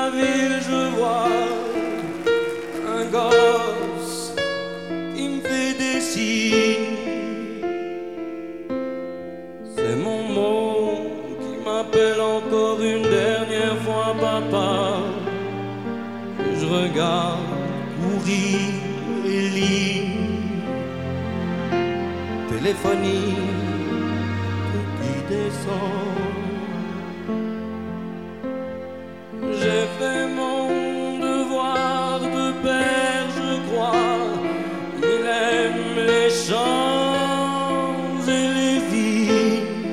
la ville, je vois un gosse qui me fait des signes. C'est mon monde qui m'appelle encore une dernière fois papa. Et je regarde courir les lignes téléphoniques qui descendent. J'ai fait mon devoir de père, je crois. Il aime les champs et les vignes.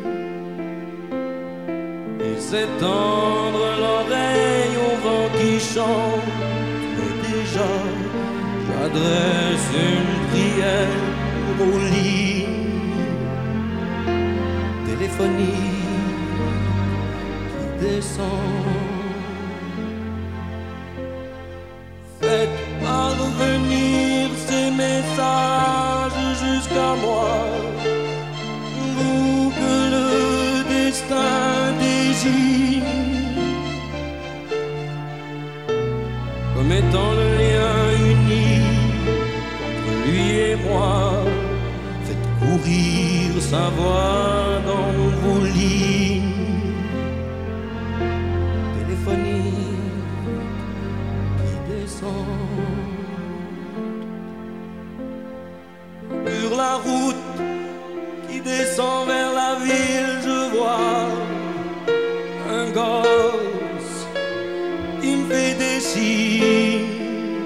Il sait tendre l'oreille au vent qui chante. Mais déjà, j'adresse une prière aux lignes téléphoniques qui descendent. Faites parvenir ces messages jusqu'à moi, vous que le destin désigne comme étant le lien uni entre lui et moi. Faites courir sa voix dans vos lignes téléphoniques qui descendent. Sur la route qui descend vers la ville, je vois un gosse qui me fait des signes.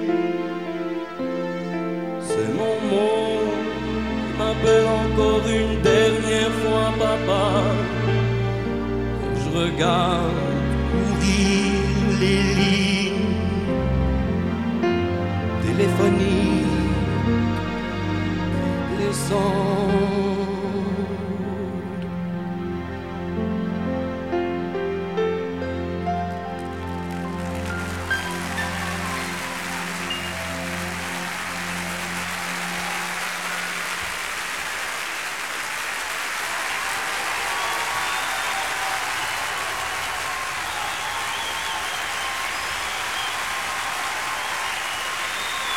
C'est mon monde qui m'appelle encore une dernière fois papa. Et je regarde courir les lignes téléphoniques qui descendent.